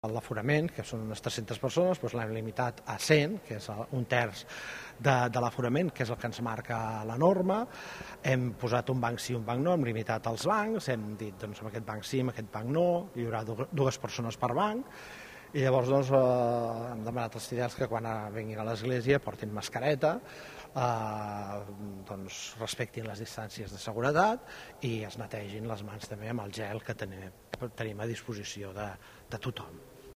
L'aforament, que són unes 300 persones, doncs l'hem limitat a 100, que és un terç de l'aforament, que és el que ens marca la norma. Hem posat un banc sí, un banc no, hem limitat els bancs, hem dit, doncs, amb aquest banc sí, amb aquest banc no, hi haurà dues persones per banc, i llavors doncs, hem demanat als fidels que quan vinguin a l'església portin mascareta, doncs, respectin les distàncies de seguretat i es netegin les mans també amb el gel que tenim a disposició de tothom.